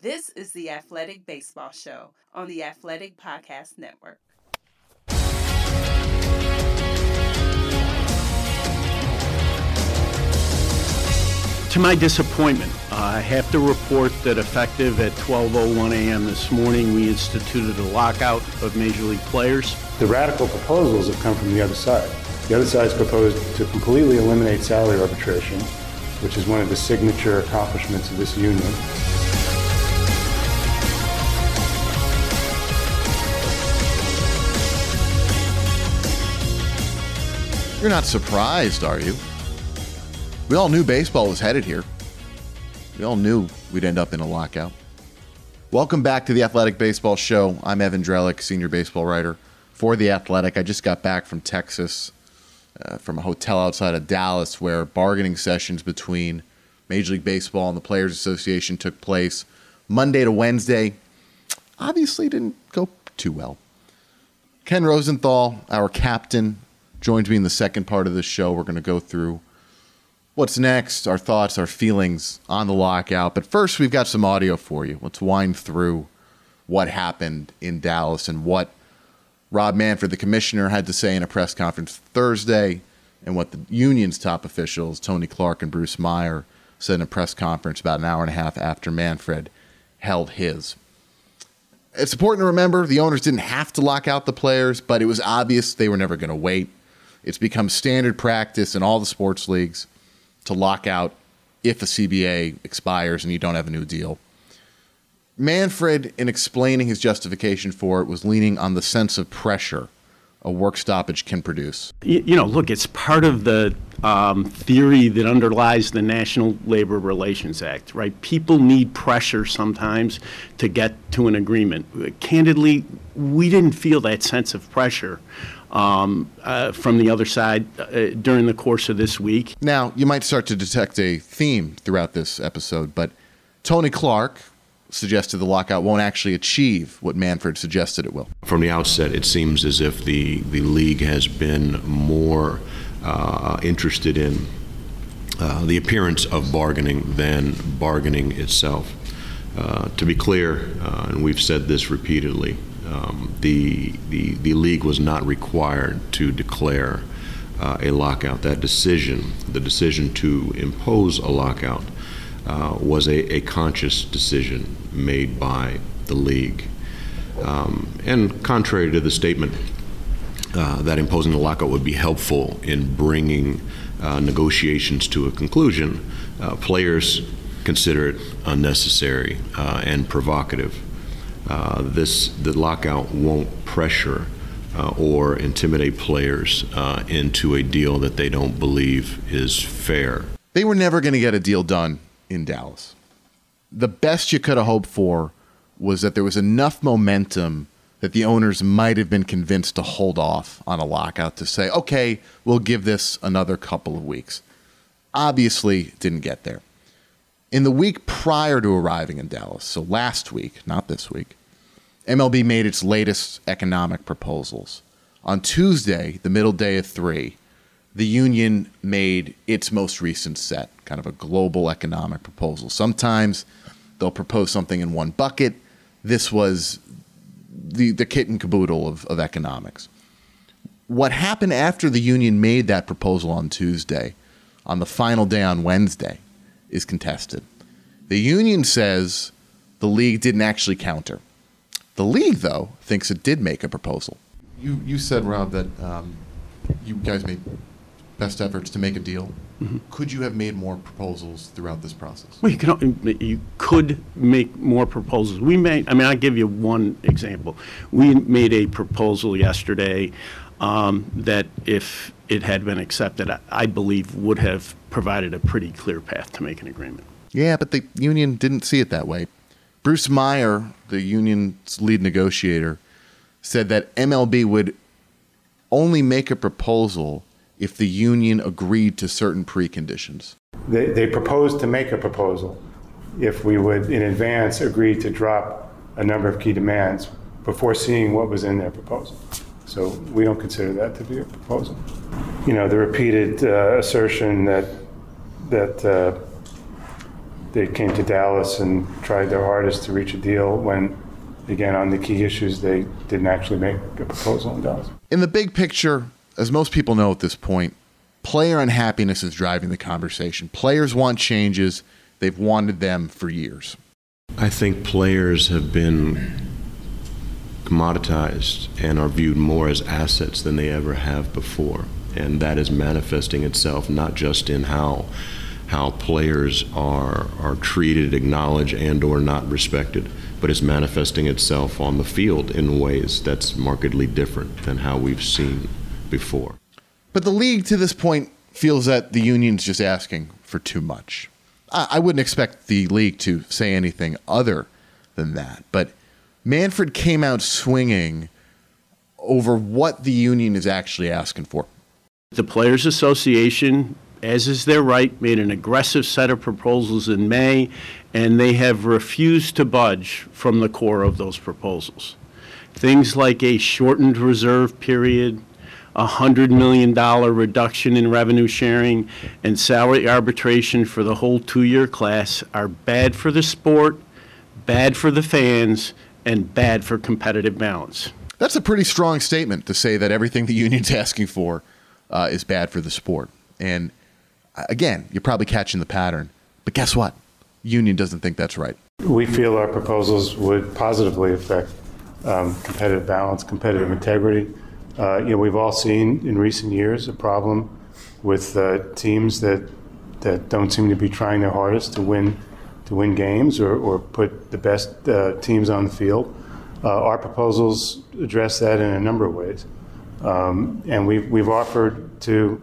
This is the Athletic Baseball Show on the Athletic Podcast Network. To my disappointment, I have to report that effective at 12:01 a.m. this morning, we instituted a lockout of Major League players. The radical proposals have come from the other side. The other side has proposed to completely eliminate salary arbitration, which is one of the signature accomplishments of this union. You're not surprised, are you? We all knew baseball was headed here. We all knew we'd end up in a lockout. Welcome back to the Athletic Baseball Show. I'm Evan Drellich, senior baseball writer for The Athletic. I just got back from Texas, from a hotel outside of Dallas, where bargaining sessions between Major League Baseball and the Players Association took place Monday to Wednesday. Obviously didn't go too well. Ken Rosenthal, our captain, joins me in the second part of this show. We're going to go through what's next, our thoughts, our feelings on the lockout. But first, we've got some audio for you. Let's wind through what happened in Dallas and what Rob Manfred, the commissioner, had to say in a press conference Thursday, and what the union's top officials, Tony Clark and Bruce Meyer, said in a press conference about an hour and a half after Manfred held his. It's important to remember the owners didn't have to lock out the players, but it was obvious they were never going to wait. It's become standard practice in all the sports leagues to lock out if a CBA expires and you don't have a new deal. Manfred, in explaining his justification for it, was leaning on the sense of pressure a work stoppage can produce. Look, it's part of the theory that underlies the National Labor Relations Act, right? People need pressure sometimes to get to an agreement. Candidly, we didn't feel that sense of pressure from the other side during the course of this week. Now, you might start to detect a theme throughout this episode, but Tony Clark suggested the lockout won't actually achieve what Manfred suggested it will. From the outset, it seems as if the league has been more interested in the appearance of bargaining than bargaining itself. To be clear, and we've said this repeatedly, the league was not required to declare a lockout. That decision, the decision to impose a lockout, was a conscious decision made by the league. And contrary to the statement that imposing a lockout would be helpful in bringing negotiations to a conclusion, players consider it unnecessary and provocative. The lockout won't pressure or intimidate players into a deal that they don't believe is fair. They were never going to get a deal done in Dallas. The best you could have hoped for was that there was enough momentum that the owners might have been convinced to hold off on a lockout, to say, okay, we'll give this another couple of weeks. Obviously, didn't get there. In the week prior to arriving in Dallas, so last week, not this week, MLB made its latest economic proposals. On Tuesday, the middle day of 3, the union made its most recent set, kind of a global economic proposal. Sometimes they'll propose something in one bucket. This was the kit and caboodle of economics. What happened after the union made that proposal on Tuesday, on the final day on Wednesday, is contested. The union says the league didn't actually counter. The league, though, thinks it did make a proposal. You said, Rob, that you guys made best efforts to make a deal. Mm-hmm. Could you have made more proposals throughout this process? Well, you could make more proposals. I'll give you one example. We made a proposal yesterday that, if it had been accepted, I believe would have provided a pretty clear path to make an agreement. Yeah, but the union didn't see it that way. Bruce Meyer, the union's lead negotiator, said that MLB would only make a proposal if the union agreed to certain preconditions. They proposed to make a proposal if we would, in advance, agree to drop a number of key demands before seeing what was in their proposal. So we don't consider that to be a proposal. The repeated assertion that they came to Dallas and tried their hardest to reach a deal when, again, on the key issues, they didn't actually make a proposal in Dallas. In the big picture, as most people know at this point, player unhappiness is driving the conversation. Players want changes. They've wanted them for years. I think players have been commoditized and are viewed more as assets than they ever have before. And that is manifesting itself not just in how players are treated, acknowledged, and or not respected, but it's manifesting itself on the field in ways that's markedly different than how we've seen before. But the league to this point feels that the union's just asking for too much. I wouldn't expect the league to say anything other than that. But Manfred came out swinging over what the union is actually asking for. The Players Association, as is their right, made an aggressive set of proposals in May, and they have refused to budge from the core of those proposals. Things like a shortened reserve period, a $100 million reduction in revenue sharing, and salary arbitration for the whole two-year class are bad for the sport, bad for the fans, and bad for competitive balance. That's a pretty strong statement to say that everything the union's asking for is bad for the sport. And again, you're probably catching the pattern. But guess what? Union doesn't think that's right. We feel our proposals would positively affect competitive balance, competitive integrity. We've all seen in recent years a problem with teams that don't seem to be trying their hardest to win games or put the best teams on the field. Our proposals address that in a number of ways, and we've offered to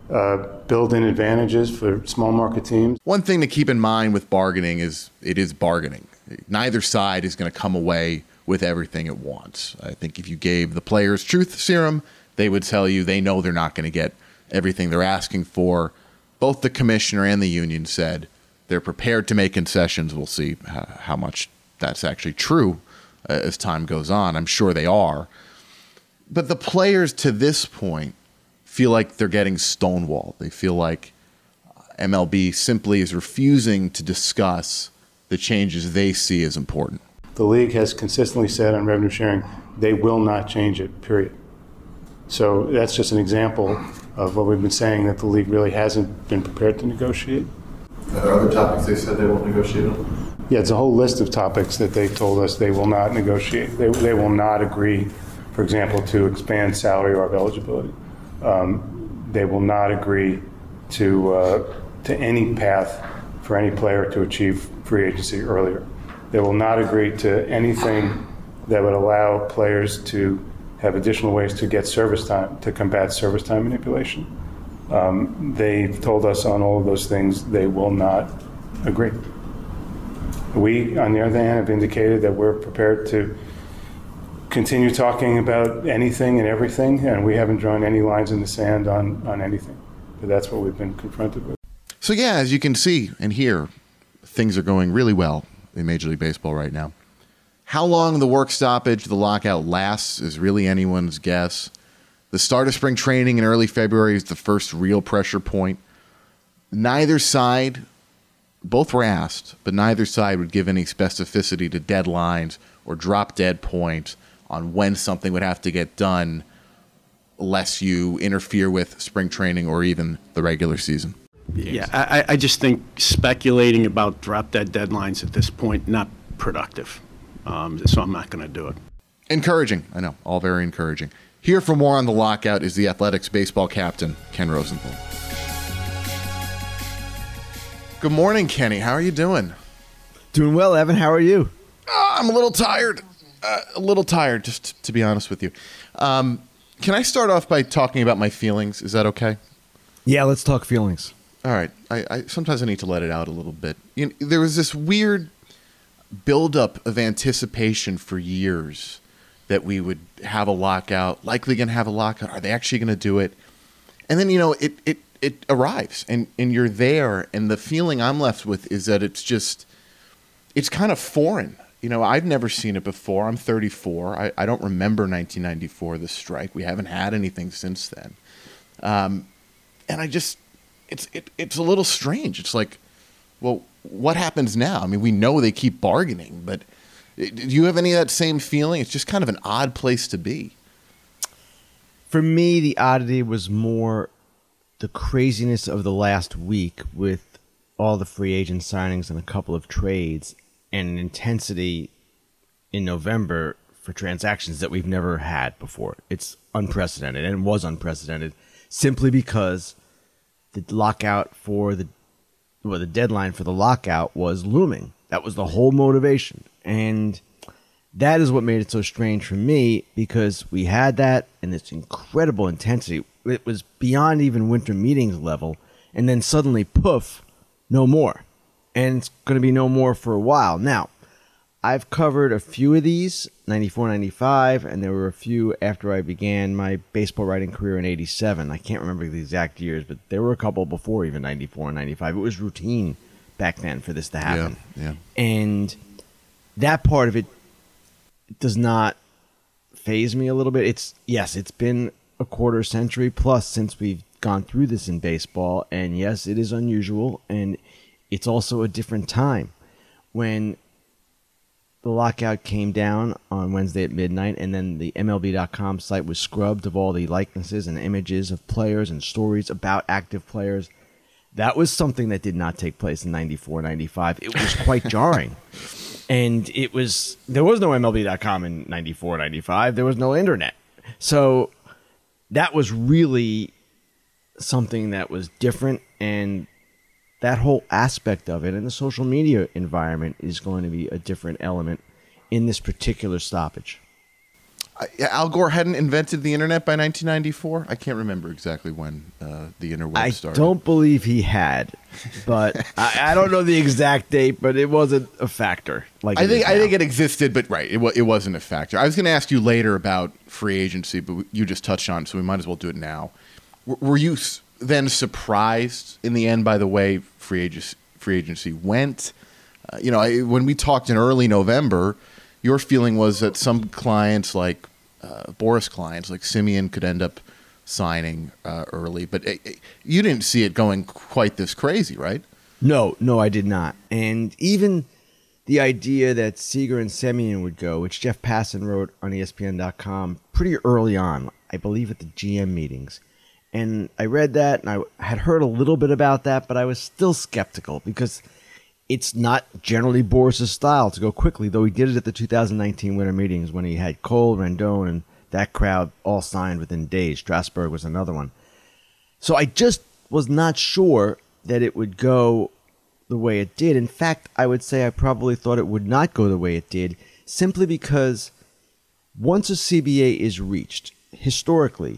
build in advantages for small market teams. One thing to keep in mind with bargaining is it is bargaining. Neither side is going to come away with everything it wants. I think if you gave the players truth serum, they would tell you they know they're not going to get everything they're asking for. Both the commissioner and the union said they're prepared to make concessions. We'll see how much that's actually true as time goes on. I'm sure they are. But the players to this point feel like they're getting stonewalled. They feel like MLB simply is refusing to discuss the changes they see as important. The league has consistently said on revenue sharing, they will not change it, period. So that's just an example of what we've been saying, that the league really hasn't been prepared to negotiate. Are there other topics they said they won't negotiate on? Yeah, it's a whole list of topics that they told us they will not negotiate. They will not agree, for example, to expand salary or eligibility. They will not agree to any path for any player to achieve free agency earlier. They will not agree to anything that would allow players to have additional ways to get service time, to combat service time manipulation. They've told us on all of those things they will not agree. We, on the other hand, have indicated that we're prepared to continue talking about anything and everything, and we haven't drawn any lines in the sand on anything. But that's what we've been confronted with. So yeah, as you can see and hear, things are going really well in Major League Baseball right now. How long the work stoppage, the lockout lasts is really anyone's guess. The start of spring training in early February is the first real pressure point. Neither side, both were asked, but neither side would give any specificity to deadlines or drop dead points on when something would have to get done lest you interfere with spring training or even the regular season. Yeah, I just think speculating about drop-dead deadlines at this point, not productive. So I'm not going to do it. Encouraging. I know. All very encouraging. Here for more on the lockout is the Athletics baseball captain, Ken Rosenthal. Good morning, Kenny. How are you doing? Doing well, Evan. How are you? I'm a little tired. Just to be honest with you. Can I start off by talking about my feelings? Is that okay? Yeah, let's talk feelings. All right. I sometimes I need to let it out a little bit. There was this weird buildup of anticipation for years that we would have a lockout, likely going to have a lockout. Are they actually going to do it? And then, it arrives and you're there. And the feeling I'm left with is that it's kind of foreign. I've never seen it before. I'm 34. I don't remember 1994, the strike. We haven't had anything since then. And it's a little strange. It's like, well, what happens now? I mean, we know they keep bargaining, but do you have any of that same feeling? It's just kind of an odd place to be. For me, the oddity was more the craziness of the last week with all the free agent signings and a couple of trades and an intensity in November for transactions that we've never had before. It's unprecedented, and it was unprecedented simply because the lockout for the deadline for the lockout was looming. That was the whole motivation. And that is what made it so strange for me, because we had that and this incredible intensity. It was beyond even winter meetings level. And then suddenly, poof, no more. And it's going to be no more for a while. Now, I've covered a few of these, 94, 95, and there were a few after I began my baseball writing career in 87. I can't remember the exact years, but there were a couple before even 94 and 95. It was routine back then for this to happen. Yeah. And that part of it does not faze me a little bit. It's been a quarter century plus since we've gone through this in baseball, and yes, it is unusual, and it's also a different time. When the lockout came down on Wednesday at midnight, and then the MLB.com site was scrubbed of all the likenesses and images of players and stories about active players. That was something that did not take place in 94, 95. It was quite jarring. And there was no MLB.com in 94, 95. There was no internet. So that was really something that was different, and that whole aspect of it and the social media environment is going to be a different element in this particular stoppage. Al Gore hadn't invented the internet by 1994. I can't remember exactly when the interweb started. I don't believe he had, but I don't know the exact date, but it wasn't a factor. I think it existed, but right, it wasn't a factor. I was going to ask you later about free agency, but you just touched on it, so we might as well do it now. Were you then surprised in the end by the way free agency went? When we talked in early November, your feeling was that some clients, like Boris clients, like Simeon, could end up signing early, but you didn't see it going quite this crazy, right? No, I did not. And even the idea that Seager and Simeon would go, which Jeff Passan wrote on ESPN.com pretty early on, I believe at the GM meetings. And I read that, and I had heard a little bit about that, but I was still skeptical because it's not generally Boris's style to go quickly, though he did it at the 2019 winter meetings when he had Cole, Rendon, and that crowd all signed within days. Strasburg was another one. So I just was not sure that it would go the way it did. In fact, I would say I probably thought it would not go the way it did, simply because once a CBA is reached, historically,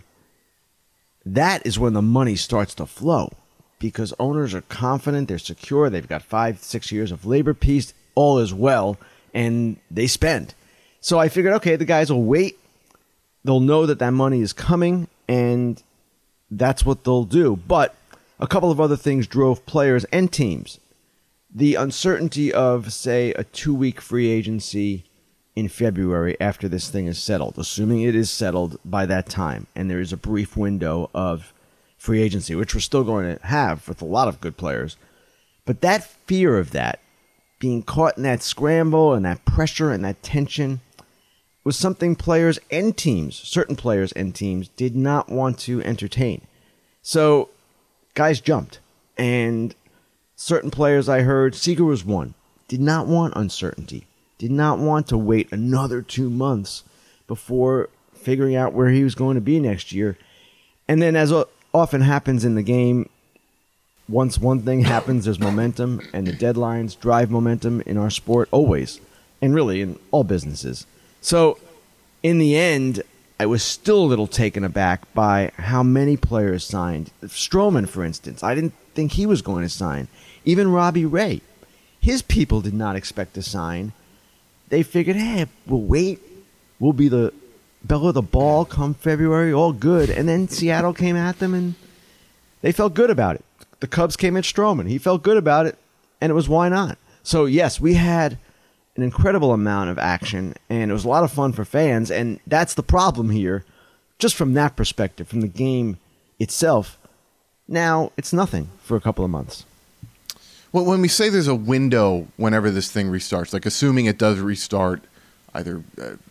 that is when the money starts to flow, because owners are confident, they're secure, they've got 5-6 years of labor peace, all is well, and they spend. So I figured, okay, the guys will wait, they'll know that money is coming, and that's what they'll do. But a couple of other things drove players and teams. The uncertainty of, say, a 2-week free agency in February after this thing is settled, assuming it is settled by that time, and there is a brief window of free agency, which we're still going to have with a lot of good players. But that fear of that, being caught in that scramble and that pressure and that tension, was something players and teams, certain players and teams, did not want to entertain. So guys jumped, and certain players I heard, Seager was one, did not want uncertainty, did not want to wait another 2 months before figuring out where he was going to be next year. And then, as often happens in the game, once one thing happens, there's momentum, and the deadlines drive momentum in our sport always, and really in all businesses. So in the end, I was still a little taken aback by how many players signed. Stroman, for instance, I didn't think he was going to sign. Even Robbie Ray, his people did not expect to sign. They figured, hey, we'll wait. We'll be the belle of the ball come February, all good. And then Seattle came at them, and they felt good about it. The Cubs came at Stroman. He felt good about it, and it was why not. So, yes, we had an incredible amount of action, and it was a lot of fun for fans, and that's the problem here, just from that perspective, from the game itself. Now, it's nothing for a couple of months. Well, when we say there's a window whenever this thing restarts, like assuming it does restart either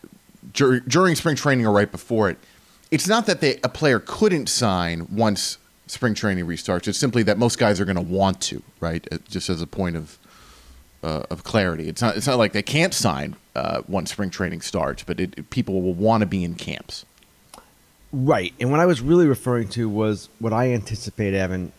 during spring training or right before it, it's not that a player couldn't sign once spring training restarts. It's simply that most guys are going to want to, right? Just as a point of clarity. It's not like they can't sign once spring training starts, but people will want to be in camps. Right. And what I was really referring to was what I anticipate, Evan,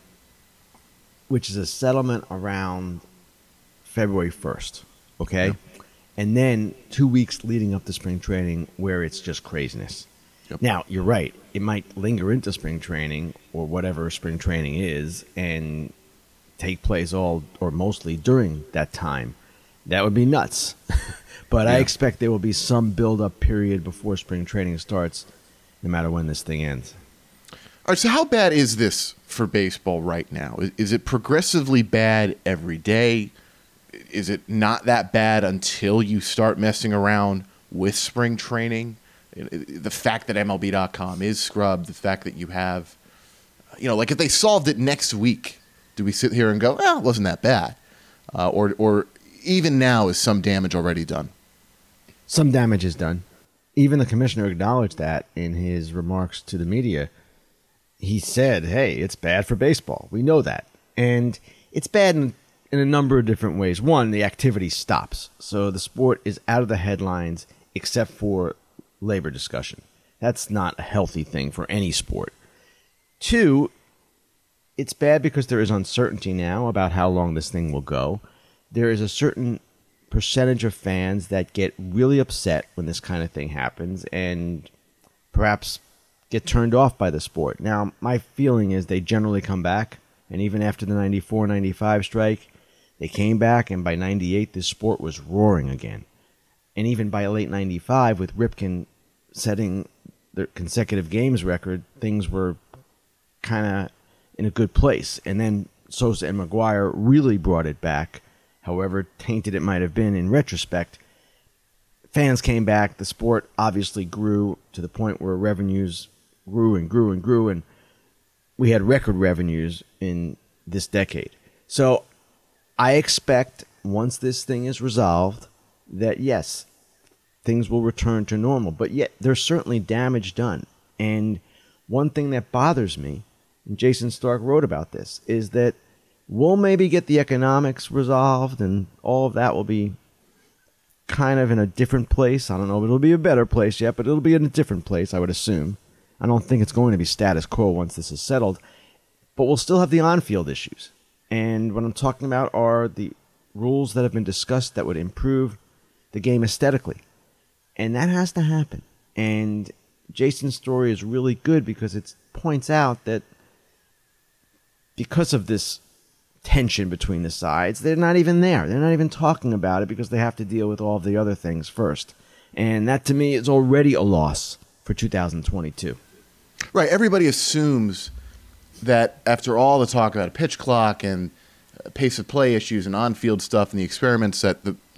which is a settlement around February 1st, okay? Yep. And then 2 weeks leading up to spring training where it's just craziness. Yep. Now, you're right. It might linger into spring training or whatever spring training is and take place all or mostly during that time. That would be nuts. But yeah. I expect there will be some build-up period before spring training starts, no matter when this thing ends. All right, so how bad is this for baseball right now? Is it progressively bad every day? Is it not that bad until you start messing around with spring training? The fact that MLB.com is scrubbed, the fact that you have, like if they solved it next week, do we sit here and go, well, it wasn't that bad? Or even now, is some damage already done? Some damage is done. Even the commissioner acknowledged that in his remarks to the media. He said, hey, it's bad for baseball. We know that. And it's bad in a number of different ways. One, the activity stops. So the sport is out of the headlines except for labor discussion. That's not a healthy thing for any sport. Two, it's bad because there is uncertainty now about how long this thing will go. There is a certain percentage of fans that get really upset when this kind of thing happens and perhaps get turned off by the sport. Now, my feeling is they generally come back, and even after the 94-95 strike, they came back, and by 98, this sport was roaring again. And even by late 95, with Ripken setting the consecutive games record, things were kind of in a good place. And then Sosa and McGwire really brought it back, however tainted it might have been in retrospect. Fans came back, the sport obviously grew to the point where revenues grew and grew and grew, and we had record revenues in this decade. So I expect once this thing is resolved that, yes, things will return to normal. But yet there's certainly damage done. And one thing that bothers me, and Jayson Stark wrote about this, is that we'll maybe get the economics resolved and all of that will be kind of in a different place. I don't know if it'll be a better place yet, but it'll be in a different place, I would assume. I don't think it's going to be status quo once this is settled, but we'll still have the on-field issues. And what I'm talking about are the rules that have been discussed that would improve the game aesthetically. And that has to happen. And Jason's story is really good because it points out that because of this tension between the sides, they're not even there. They're not even talking about it because they have to deal with all of the other things first. And that, to me, is already a loss for 2022. Right. Everybody assumes that after all the talk about a pitch clock and pace of play issues and on-field stuff and the experiments that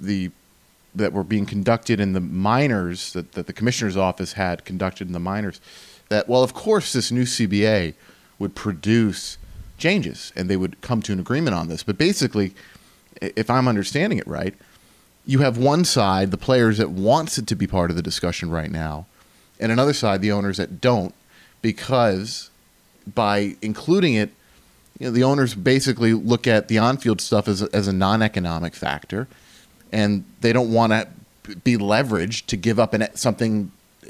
that were being conducted in the minors, that the commissioner's office had conducted in the minors, that, well, of course, this new CBA would produce changes and they would come to an agreement on this. But basically, if I'm understanding it right, you have one side, the players that wants it to be part of the discussion right now, and another side, the owners that don't, because by including it, the owners basically look at the on-field stuff as a non-economic factor, and they don't want to be leveraged to give up something,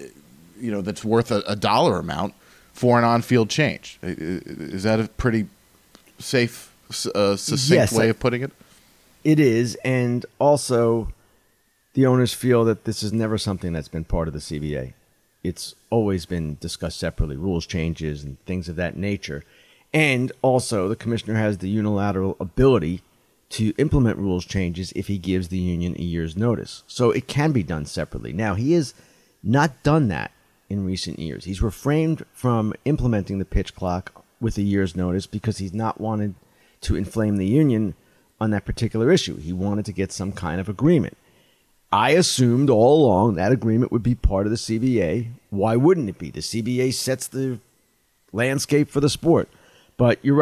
that's worth a dollar amount for an on-field change. Is that a pretty safe, succinct way of putting it? It is, and also the owners feel that this is never something that's been part of the CBA. It's always been discussed separately, rules changes and things of that nature. And also, the commissioner has the unilateral ability to implement rules changes if he gives the union a year's notice. So it can be done separately. Now, he has not done that in recent years. He's refrained from implementing the pitch clock with a year's notice because he's not wanted to inflame the union on that particular issue. He wanted to get some kind of agreement. I assumed all along that agreement would be part of the CBA. Why wouldn't it be? The CBA sets the landscape for the sport. But you're right.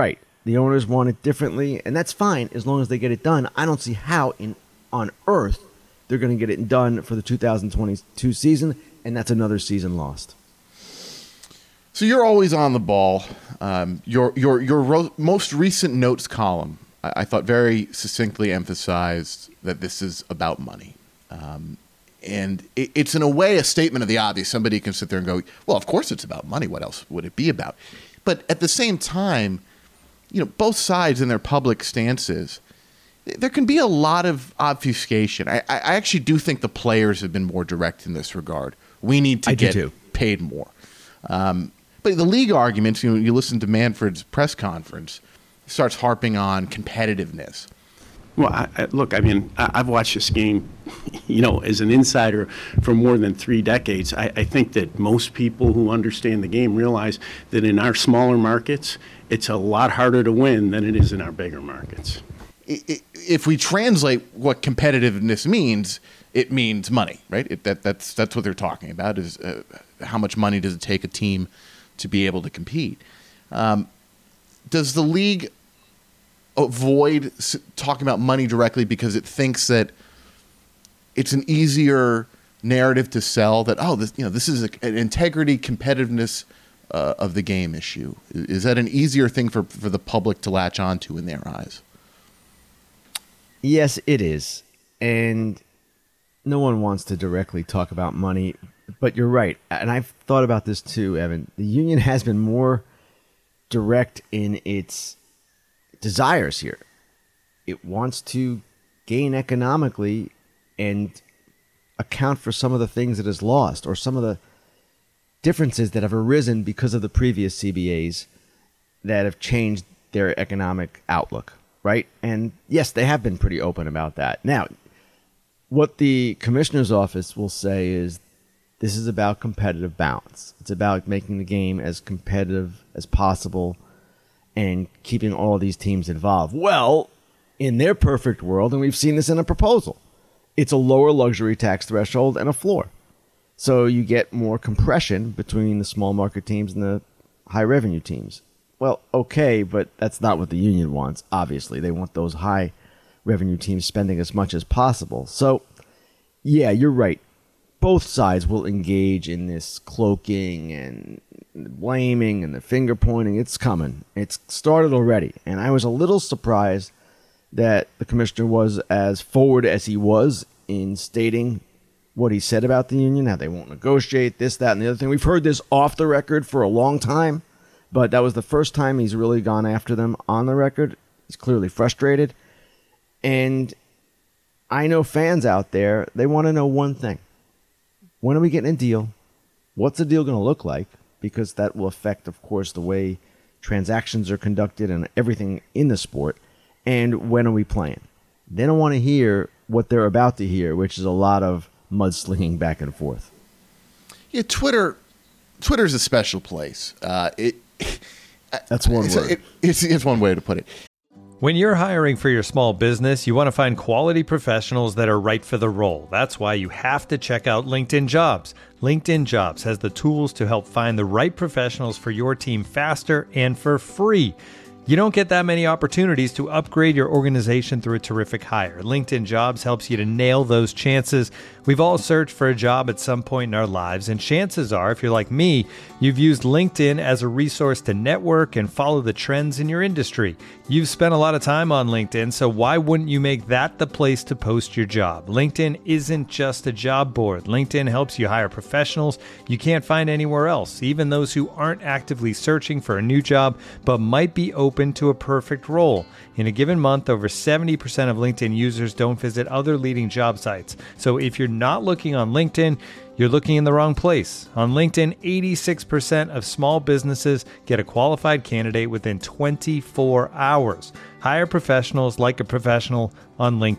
The owners want it differently, and that's fine as long as they get it done. I don't see how on earth they're going to get it done for the 2022 season, and that's another season lost. So you're always on the ball. Your most recent notes column, I thought, very succinctly emphasized that this is about money. And it's in a way a statement of the obvious. Somebody can sit there and go, well, of course it's about money. What else would it be about? But at the same time, both sides in their public stances, there can be a lot of obfuscation. I actually do think the players have been more direct in this regard. We need to get paid more. But the league arguments, you listen to Manfred's press conference, he starts harping on competitiveness. Well, I've watched this game, as an insider for more than 3 decades. I think that most people who understand the game realize that in our smaller markets, it's a lot harder to win than it is in our bigger markets. If we translate what competitiveness means, it means money, right? That's what they're talking about, is how much money does it take a team to be able to compete. Does the league avoid talking about money directly because it thinks that it's an easier narrative to sell, that this is an integrity, competitiveness of the game issue? Is that an easier thing for the public to latch onto in their eyes? Yes, it is. And no one wants to directly talk about money, but you're right. And I've thought about this too, Evan. The union has been more direct in its desires here. It wants to gain economically and account for some of the things it has lost, or some of the differences that have arisen because of the previous CBAs that have changed their economic outlook, right? And yes, they have been pretty open about that. Now, what the commissioner's office will say is this is about competitive balance. It's about making the game as competitive as possible and keeping all these teams involved. Well, in their perfect world, and we've seen this in a proposal, it's a lower luxury tax threshold and a floor. So you get more compression between the small market teams and the high revenue teams. Well, okay, but that's not what the union wants, obviously. They want those high revenue teams spending as much as possible. So, yeah, you're right. Both sides will engage in this cloaking and blaming and the finger pointing. It's coming. It's started already. And I was a little surprised that the commissioner was as forward as he was in stating what he said about the union, how they won't negotiate, this, that, and the other thing. We've heard this off the record for a long time, but that was the first time he's really gone after them on the record. He's clearly frustrated. And I know fans out there, they want to know one thing. When are we getting a deal? What's the deal going to look like? Because that will affect, of course, the way transactions are conducted and everything in the sport. And when are we playing? They don't want to hear what they're about to hear, which is a lot of mudslinging back and forth. Yeah, Twitter's a special place. That's one word. It's one way to put it. When you're hiring for your small business, you want to find quality professionals that are right for the role. That's why you have to check out LinkedIn Jobs. LinkedIn Jobs has the tools to help find the right professionals for your team faster and for free. You don't get that many opportunities to upgrade your organization through a terrific hire. LinkedIn Jobs helps you to nail those chances. We've all searched for a job at some point in our lives, and chances are, if you're like me, you've used LinkedIn as a resource to network and follow the trends in your industry. You've spent a lot of time on LinkedIn, so why wouldn't you make that the place to post your job? LinkedIn isn't just a job board. LinkedIn helps you hire professionals you can't find anywhere else, even those who aren't actively searching for a new job but might be open to a perfect role. In a given month, over 70% of LinkedIn users don't visit other leading job sites. So if you're not looking on LinkedIn, you're looking in the wrong place. On LinkedIn, 86% of small businesses get a qualified candidate within 24 hours. Hire professionals like a professional on LinkedIn.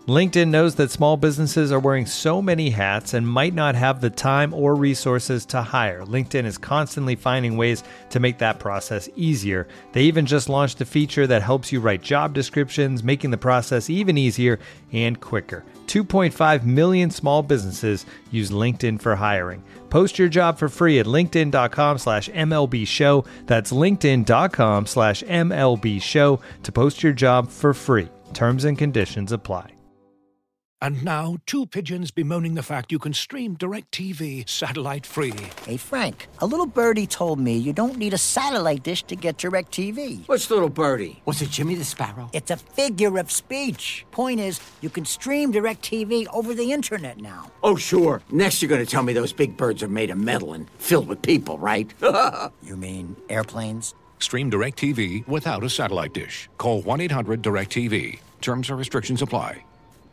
LinkedIn knows that small businesses are wearing so many hats and might not have the time or resources to hire. LinkedIn is constantly finding ways to make that process easier. They even just launched a feature that helps you write job descriptions, making the process even easier and quicker. 2.5 million small businesses use LinkedIn for hiring. Post your job for free at linkedin.com/MLB show. That's linkedin.com/MLB show to post your job for free. Terms and conditions apply. And now, two pigeons bemoaning the fact you can stream DirecTV satellite-free. Hey, Frank, a little birdie told me you don't need a satellite dish to get DirecTV. Which little birdie? Was it Jimmy the Sparrow? It's a figure of speech. Point is, you can stream DirecTV over the internet now. Oh, sure. Next you're going to tell me those big birds are made of metal and filled with people, right? You mean airplanes? Stream DirecTV without a satellite dish. Call 1-800-DirecTV. Terms and restrictions apply.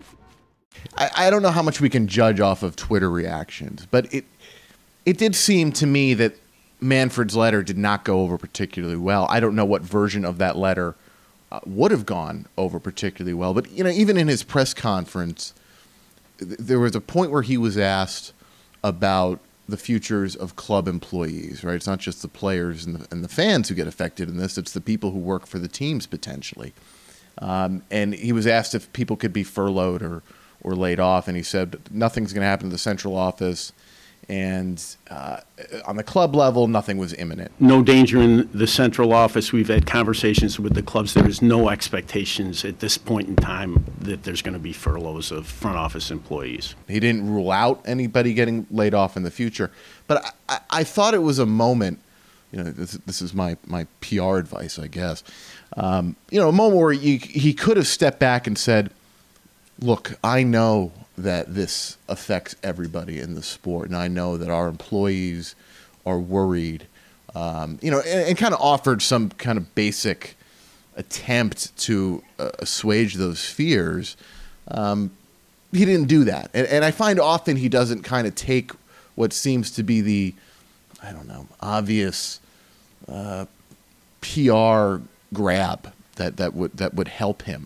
I don't know how much we can judge off of Twitter reactions, but it did seem to me that Manfred's letter did not go over particularly well. I don't know what version of that letter would have gone over particularly well, but even in his press conference, there was a point where he was asked about the futures of club employees, right? It's not just the players and the fans who get affected in this, it's the people who work for the teams potentially. And he was asked if people could be furloughed or laid off, and he said nothing's going to happen to the central office, and on the club level, nothing was imminent. No danger in the central office. We've had conversations with the clubs. There is no expectations at this point in time that there's going to be furloughs of front office employees. He didn't rule out anybody getting laid off in the future, but I thought it was a moment, this is my PR advice, I guess, a moment where he could have stepped back and said, look, I know that this affects everybody in the sport, and I know that our employees are worried, and kind of offered some kind of basic attempt to assuage those fears. He didn't do that. And I find often he doesn't kind of take what seems to be the, obvious PR grab that would help him.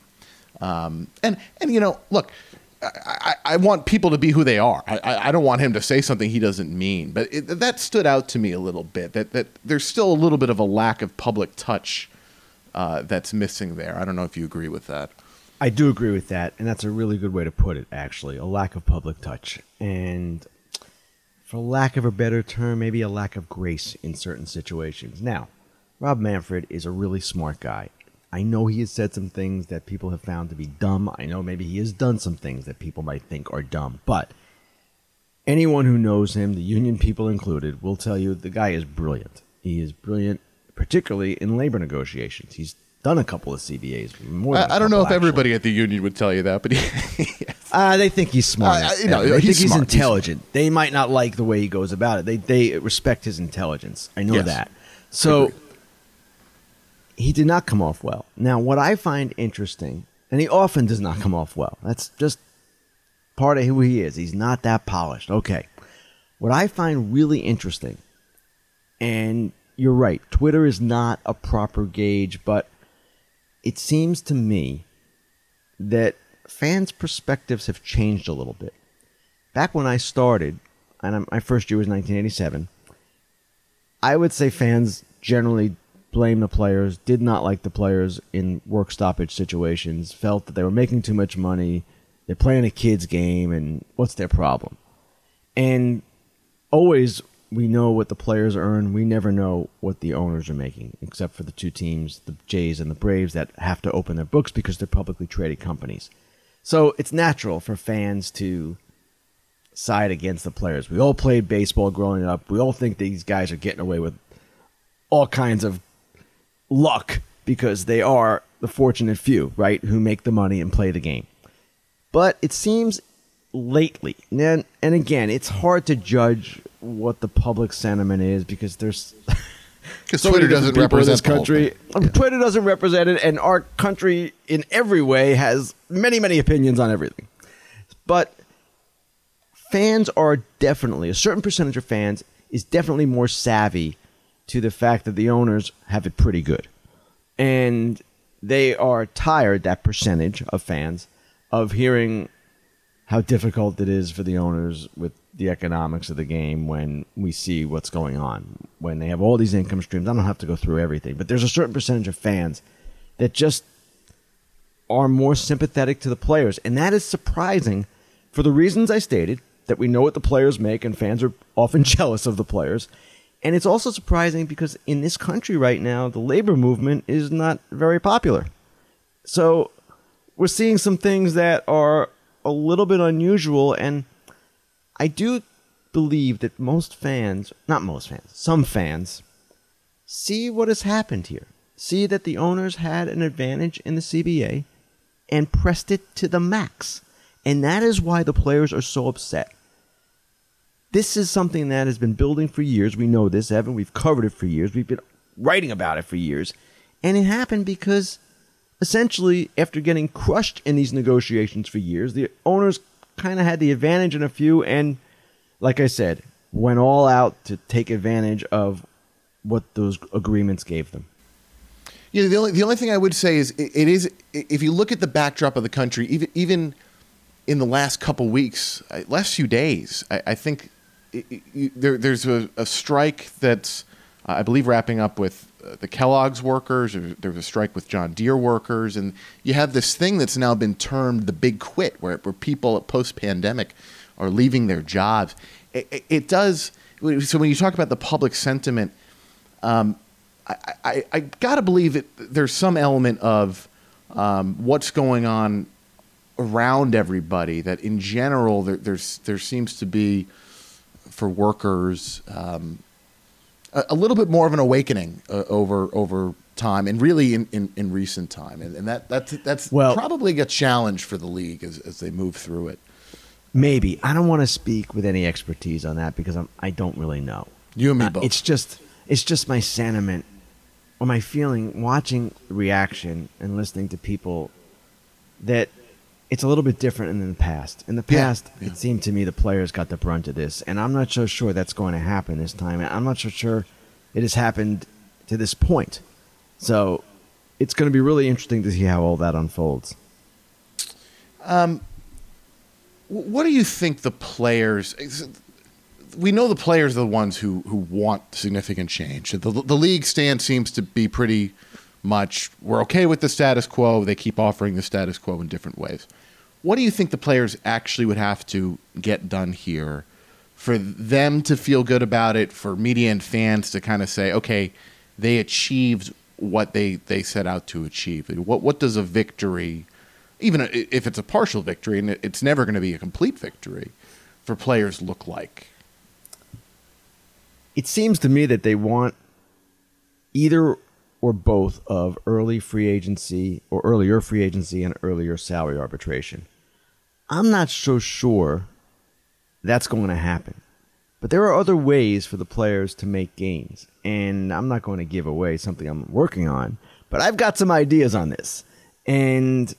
Look, I want people to be who they are. I don't want him to say something he doesn't mean. But that stood out to me a little bit, that there's still a little bit of a lack of public touch that's missing there. I don't know if you agree with that. I do agree with that, and that's a really good way to put it, actually. A lack of public touch. And for lack of a better term, maybe a lack of grace in certain situations. Now, Rob Manfred is a really smart guy. I know he has said some things that people have found to be dumb. I know maybe he has done some things that people might think are dumb. But anyone who knows him, the union people included, will tell you the guy is brilliant. He is brilliant, particularly in labor negotiations. He's done a couple of CBAs. I don't know if everybody at the union would tell you that, but yes. They think he's smart. They think he's intelligent. They might not like the way he goes about it. They respect his intelligence. I know that. So he did not come off well. Now, what I find interesting, and he often does not come off well. That's just part of who he is. He's not that polished. Okay. What I find really interesting, and you're right, Twitter is not a proper gauge, but it seems to me that fans' perspectives have changed a little bit. Back when I started, and my first year was 1987, I would say fans generally blame the players, did not like the players in work stoppage situations, felt that they were making too much money, they're playing a kid's game, and what's their problem? And always we know what the players earn. We never know what the owners are making, except for the two teams, the Jays and the Braves, that have to open their books because they're publicly traded companies. So it's natural for fans to side against the players. We all played baseball growing up. We all think these guys are getting away with all kinds of luck because they are the fortunate few, right, who make the money and play the game. But it seems lately, and again, it's hard to judge what the public sentiment is because there's so Twitter doesn't represent this country. Twitter doesn't represent it, and our country in every way has many, many opinions on everything. But fans are definitely, a certain percentage of fans is definitely more savvy to the fact that the owners have it pretty good. And they are tired, that percentage of fans, of hearing how difficult it is for the owners with the economics of the game when we see what's going on. When they have all these income streams, I don't have to go through everything, but there's a certain percentage of fans that just are more sympathetic to the players. And that is surprising for the reasons I stated, that we know what the players make and fans are often jealous of the players. And it's also surprising because in this country right now, the labor movement is not very popular. So we're seeing some things that are a little bit unusual, and I do believe that some fans see what has happened here, see that the owners had an advantage in the CBA and pressed it to the max. And that is why the players are so upset. This is something that has been building for years. We know this, Evan. We've covered it for years. We've been writing about it for years. And it happened because essentially, after getting crushed in these negotiations for years, the owners kind of had the advantage in a few and, like I said, went all out to take advantage of what those agreements gave them. Yeah, the only thing I would say is it is, if you look at the backdrop of the country, even in the last couple weeks, last few days, I think there's a strike that's, I believe, wrapping up with the Kellogg's workers. There was a strike with John Deere workers, and you have this thing that's now been termed the big quit, where people post-pandemic are leaving their jobs. It does. So when you talk about the public sentiment, I gotta believe that there's some element of what's going on around everybody. That in general, there seems to be, for workers, a little bit more of an awakening over time, and really in recent time, and that's probably a challenge for the league as they move through it. Maybe. I don't want to speak with any expertise on that because I don't really know. You and me both. It's just my sentiment or my feeling watching reaction and listening to people that it's a little bit different than in the past. In the past, It seemed to me the players got the brunt of this, and I'm not so sure that's going to happen this time. I'm not so sure it has happened to this point. So it's going to be really interesting to see how all that unfolds. What do you think the players... We know the players are the ones who want significant change. The league stand seems to be pretty much, we're okay with the status quo. They keep offering the status quo in different ways. What do you think the players actually would have to get done here for them to feel good about it, for media and fans to kind of say, okay, they achieved what they set out to achieve? What does a victory, even if it's a partial victory, and it's never going to be a complete victory, for players look like? It seems to me that they want either or both of early free agency or earlier free agency and earlier salary arbitration. I'm not so sure that's going to happen. But there are other ways for the players to make gains. And I'm not going to give away something I'm working on, but I've got some ideas on this. And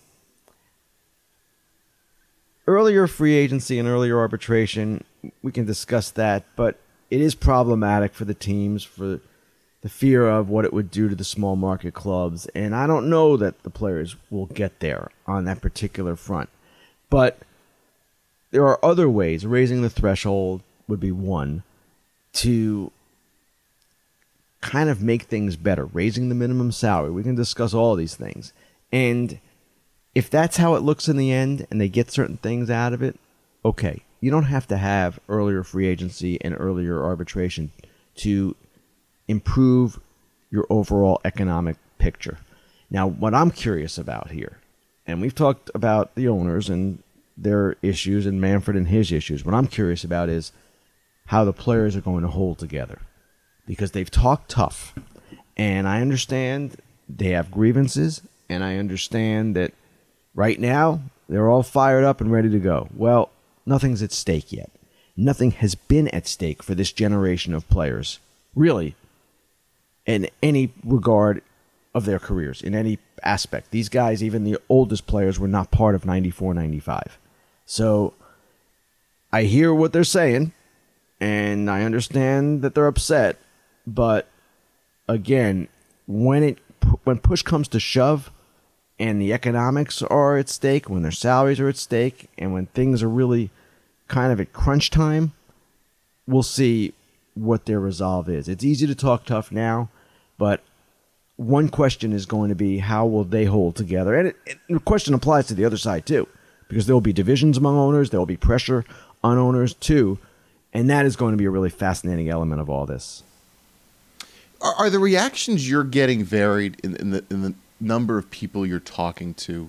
earlier free agency and earlier arbitration, we can discuss that, but it is problematic for the teams, for the fear of what it would do to the small market clubs. And I don't know that the players will get there on that particular front. But there are other ways. Raising the threshold would be one, to kind of make things better. Raising the minimum salary. We can discuss all these things. And if that's how it looks in the end and they get certain things out of it, okay. You don't have to have earlier free agency and earlier arbitration to improve your overall economic picture. Now, what I'm curious about here, and we've talked about the owners and their issues and Manfred and his issues. What I'm curious about is how the players are going to hold together, because they've talked tough, and I understand they have grievances, and I understand that right now they're all fired up and ready to go. Well, nothing's at stake yet. Nothing has been at stake for this generation of players, really, in any regard of their careers, in any aspect. These guys, even the oldest players, were not part of 94, 95. So I hear what they're saying, and I understand that they're upset, but again, when push comes to shove, and the economics are at stake, when their salaries are at stake, and when things are really kind of at crunch time, we'll see what their resolve is. It's easy to talk tough now, but one question is going to be, how will they hold together? And the question applies to the other side too, because there will be divisions among owners, there will be pressure on owners too, and that is going to be a really fascinating element of all this. Are the reactions you're getting varied in the number of people you're talking to?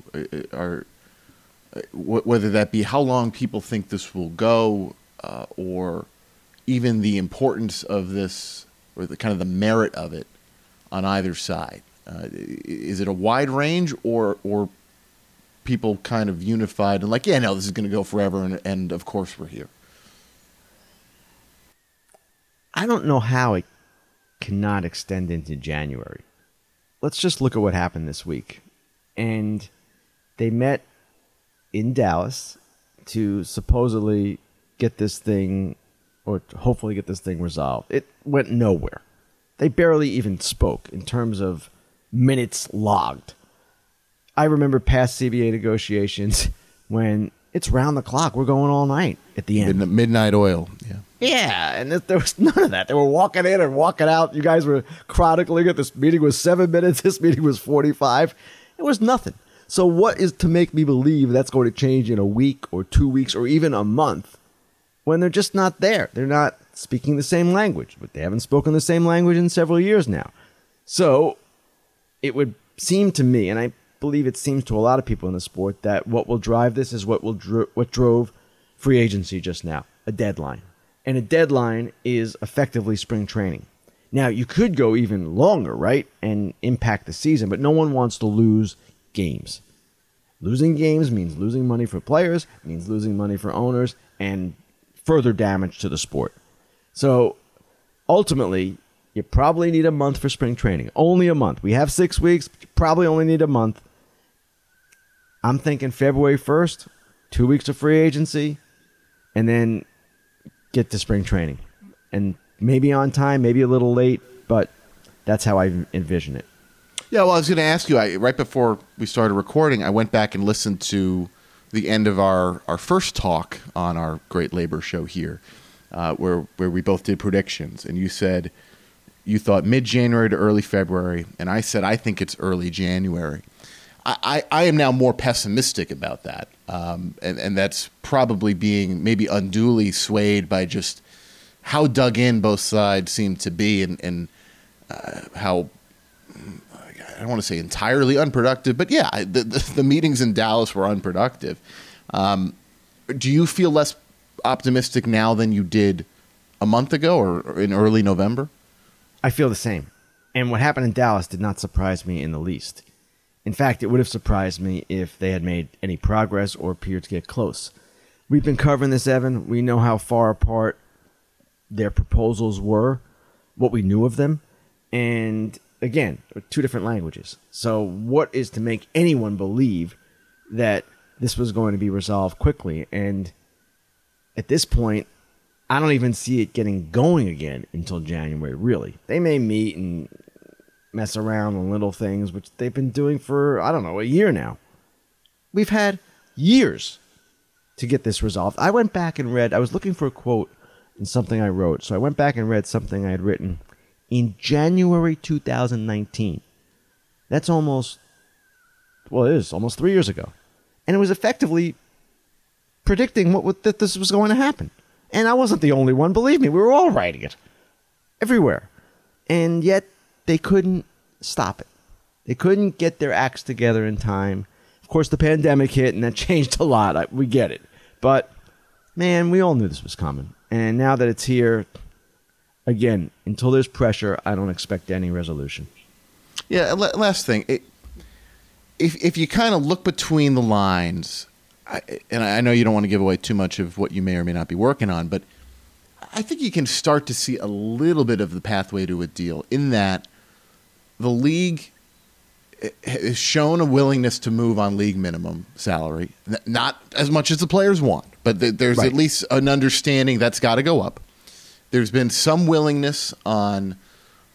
Whether that be how long people think this will go, or even the importance of this, or the kind of the merit of it on either side. Is it a wide range, or people kind of unified and like, yeah, no, this is going to go forever, and of course we're here? I don't know how it cannot extend into January. Let's just look at what happened this week. And they met in Dallas to supposedly get this thing, or hopefully get this thing resolved. It went nowhere. They barely even spoke in terms of minutes logged. I remember past CBA negotiations when it's round the clock. We're going all night at the end. Midnight oil. Yeah. Yeah, and there was none of that. They were walking in and walking out. You guys were chronicling it. This meeting was 7 minutes. This meeting was 45. It was nothing. So what is to make me believe that's going to change in a week or 2 weeks or even a month when they're just not there? They're not speaking the same language, but they haven't spoken the same language in several years now. So it would seem to me, and I believe it seems to a lot of people in the sport, that what will drive this is what drove free agency just now, a deadline. And a deadline is effectively spring training. Now, you could go even longer, right, and impact the season, but no one wants to lose games. Losing games means losing money for players, means losing money for owners, and further damage to the sport. So, ultimately, you probably need a month for spring training. Only a month. We have 6 weeks, but you probably only need a month. I'm thinking February 1st, 2 weeks of free agency, and then get to spring training. And maybe on time, maybe a little late, but that's how I envision it. Yeah, well, I was going to ask you, right before we started recording, I went back and listened to the end of our first talk on our Great Labor show here, where we both did predictions. And you said you thought mid-January to early February, and I said I think it's early January. I am now more pessimistic about that, and that's probably being maybe unduly swayed by just how dug in both sides seem to be, and how, I don't want to say entirely unproductive, but yeah, the meetings in Dallas were unproductive. Do you feel less optimistic now than you did a month ago or in early November? I feel the same. And what happened in Dallas did not surprise me in the least. In fact, it would have surprised me if they had made any progress or appeared to get close. We've been covering this, Evan. We know how far apart their proposals were, what we knew of them, and again, 2 different languages. So what is to make anyone believe that this was going to be resolved quickly? And at this point, I don't even see it getting going again until January, really. They may meet and mess around on little things, which they've been doing for, I don't know, a year now. We've had years to get this resolved. I went back and read, I was looking for a quote in something I wrote, so I went back and read something I had written in January 2019. That's almost 3 years ago. And it was effectively predicting that this was going to happen. And I wasn't the only one, believe me, we were all writing it. Everywhere. And yet, they couldn't stop it. They couldn't get their acts together in time. Of course, the pandemic hit, and that changed a lot. We get it. But, man, we all knew this was coming. And now that it's here, again, until there's pressure, I don't expect any resolution. Yeah, last thing. If you kind of look between the lines, and I know you don't want to give away too much of what you may or may not be working on, but I think you can start to see a little bit of the pathway to a deal in that the league has shown a willingness to move on league minimum salary. Not as much as the players want, but there's at least an understanding that's got to go up. There's been some willingness on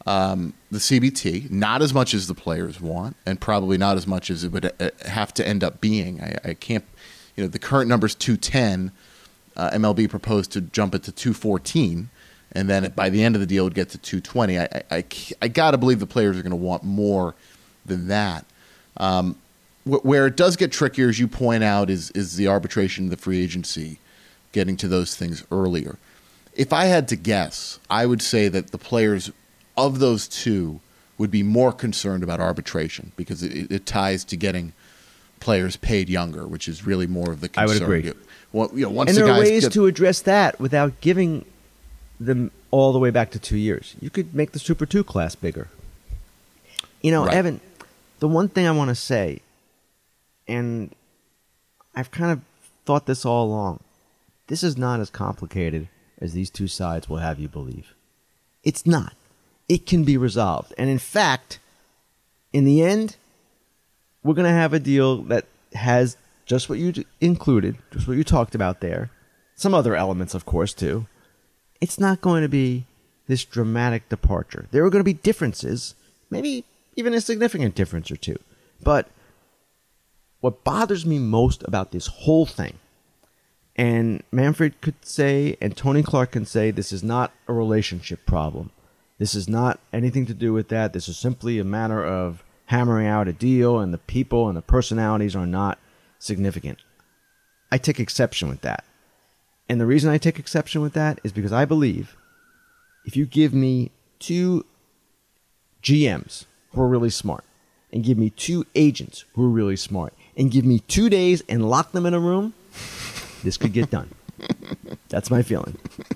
the CBT, not as much as the players want, and probably not as much as it would have to end up being. I can't, the current number is 210. MLB proposed to jump it to 214, and then by the end of the deal, it would get to 220. I got to believe the players are going to want more than that. Where it does get trickier, as you point out, is the arbitration, the free agency, getting to those things earlier. If I had to guess, I would say that the players of those two would be more concerned about arbitration because it ties to getting players paid younger, which is really more of the concern. I would agree. Once and the there are guys ways to address that without giving them all the way back to 2 years. You could make the Super 2 class bigger. Right. Evan, the one thing I want to say, and I've kind of thought this all along, this is not as complicated as these two sides will have you believe. It's not. It can be resolved. And in fact, in the end, we're going to have a deal that has just what you included, just what you talked about there. Some other elements, of course, too. It's not going to be this dramatic departure. There are going to be differences, maybe even a significant difference or two. But what bothers me most about this whole thing, and Manfred could say, and Tony Clark can say, this is not a relationship problem. This is not anything to do with that. This is simply a matter of hammering out a deal, and the people and the personalities are not significant. I take exception with that. And the reason I take exception with that is because I believe if you give me two GMs who are really smart, and give me two agents who are really smart, and give me 2 days and lock them in a room, this could get done. That's my feeling.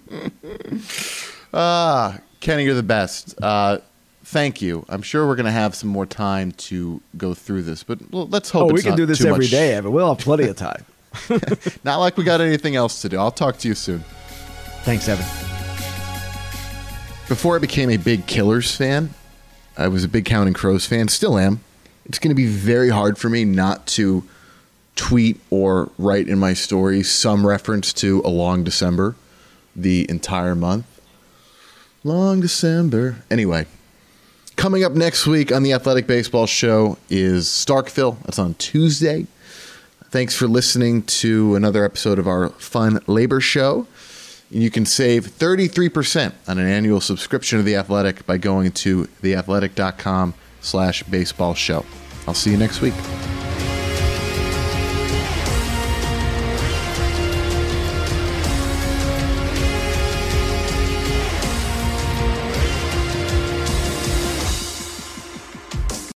Kenny, you're the best. Thank you. I'm sure we're going to have some more time to go through this, but let's hope we can do this every day, Evan. We'll have plenty of time. Not like we got anything else to do. I'll talk to you soon. Thanks, Evan. Before I became a big Killers fan, I was a big Counting Crows fan. Still am. It's going to be very hard for me not to tweet or write in my stories some reference to A Long December the entire month. Long December. Anyway, coming up next week on the Athletic Baseball Show is Starkville. That's on Tuesday. Thanks for listening to another episode of our fun labor show. You can save 33% on an annual subscription to The Athletic by going to theathletic.com/baseball show. I'll see you next week.